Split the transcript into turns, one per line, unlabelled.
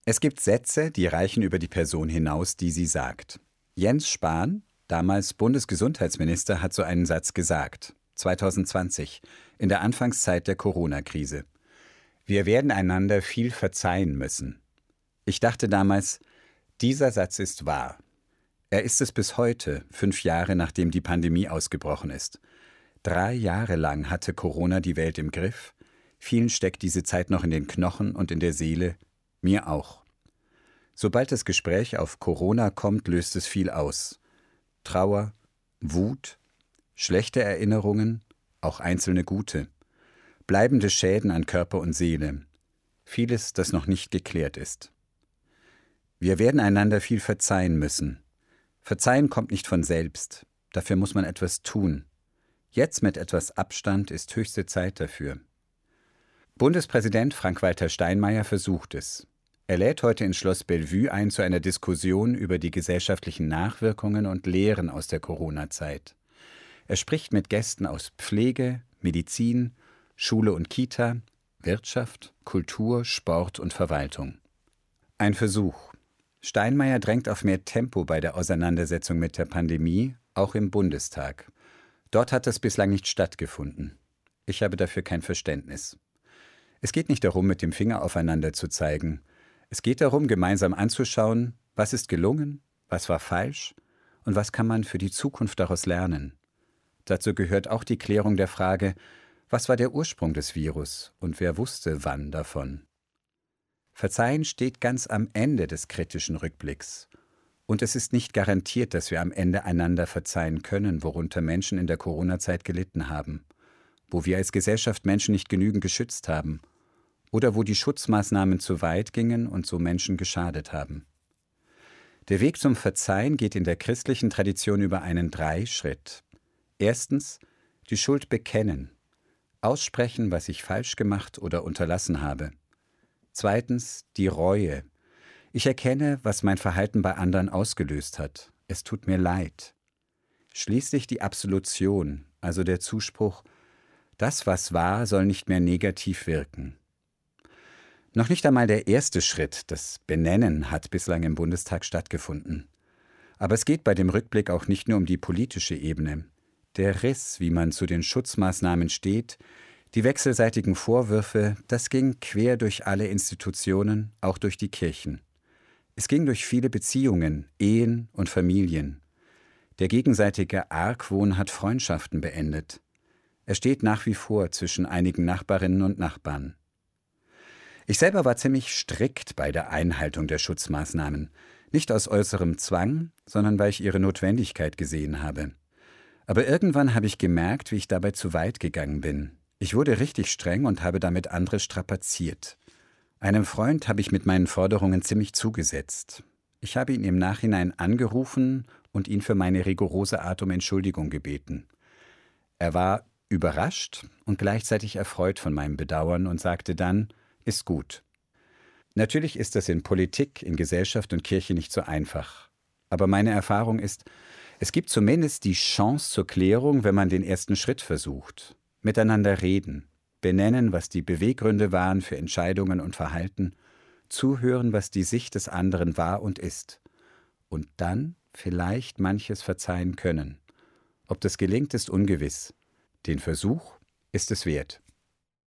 Es gibt Sätze, die reichen über die Person hinaus, die sie sagt. Jens Spahn, damals Bundesgesundheitsminister, hat so einen Satz gesagt, 2020, in der Anfangszeit der Corona-Krise. Wir werden einander viel verzeihen müssen. Ich dachte damals, dieser Satz ist wahr. Er ist es bis heute, 5 Jahre nachdem die Pandemie ausgebrochen ist. 3 Jahre lang hatte Corona die Welt im Griff. Vielen steckt diese Zeit noch in den Knochen und in der Seele, mir auch. Sobald das Gespräch auf Corona kommt, löst es viel aus. Trauer, Wut, schlechte Erinnerungen, auch einzelne gute. Bleibende Schäden an Körper und Seele. Vieles, das noch nicht geklärt ist. Wir werden einander viel verzeihen müssen. Verzeihen kommt nicht von selbst. Dafür muss man etwas tun. Jetzt mit etwas Abstand ist höchste Zeit dafür. Bundespräsident Frank-Walter Steinmeier versucht es. Er lädt heute ins Schloss Bellevue ein zu einer Diskussion über die gesellschaftlichen Nachwirkungen und Lehren aus der Corona-Zeit. Er spricht mit Gästen aus Pflege, Medizin, Schule und Kita, Wirtschaft, Kultur, Sport und Verwaltung. Ein Versuch. Steinmeier drängt auf mehr Tempo bei der Auseinandersetzung mit der Pandemie, auch im Bundestag. Dort hat das bislang nicht stattgefunden. Ich habe dafür kein Verständnis. Es geht nicht darum, mit dem Finger aufeinander zu zeigen. Es geht darum, gemeinsam anzuschauen, was ist gelungen, was war falsch und was kann man für die Zukunft daraus lernen. Dazu gehört auch die Klärung der Frage, was war der Ursprung des Virus und wer wusste wann davon. Verzeihen steht ganz am Ende des kritischen Rückblicks. Und es ist nicht garantiert, dass wir am Ende einander verzeihen können, worunter Menschen in der Corona-Zeit gelitten haben, wo wir als Gesellschaft Menschen nicht genügend geschützt haben oder wo die Schutzmaßnahmen zu weit gingen und so Menschen geschadet haben. Der Weg zum Verzeihen geht in der christlichen Tradition über einen 3-Schritt. Erstens, die Schuld bekennen, aussprechen, was ich falsch gemacht oder unterlassen habe. Zweitens, die Reue. Ich erkenne, was mein Verhalten bei anderen ausgelöst hat. Es tut mir leid. Schließlich die Absolution, also der Zuspruch, das, was war, soll nicht mehr negativ wirken. Noch nicht einmal der erste Schritt, das Benennen, hat bislang im Bundestag stattgefunden. Aber es geht bei dem Rückblick auch nicht nur um die politische Ebene. Der Riss, wie man zu den Schutzmaßnahmen steht, die wechselseitigen Vorwürfe, das ging quer durch alle Institutionen, auch durch die Kirchen. Es ging durch viele Beziehungen, Ehen und Familien. Der gegenseitige Argwohn hat Freundschaften beendet. Er steht nach wie vor zwischen einigen Nachbarinnen und Nachbarn. Ich selber war ziemlich strikt bei der Einhaltung der Schutzmaßnahmen. Nicht aus äußerem Zwang, sondern weil ich ihre Notwendigkeit gesehen habe. Aber irgendwann habe ich gemerkt, wie ich dabei zu weit gegangen bin. Ich wurde richtig streng und habe damit andere strapaziert. Einem Freund habe ich mit meinen Forderungen ziemlich zugesetzt. Ich habe ihn im Nachhinein angerufen und ihn für meine rigorose Art um Entschuldigung gebeten. Er war überrascht und gleichzeitig erfreut von meinem Bedauern und sagte dann, ist gut. Natürlich ist das in Politik, in Gesellschaft und Kirche nicht so einfach. Aber meine Erfahrung ist, es gibt zumindest die Chance zur Klärung, wenn man den ersten Schritt versucht. Miteinander reden, benennen, was die Beweggründe waren für Entscheidungen und Verhalten, zuhören, was die Sicht des anderen war und ist. Und dann vielleicht manches verzeihen können. Ob das gelingt, ist ungewiss. Den Versuch ist es wert.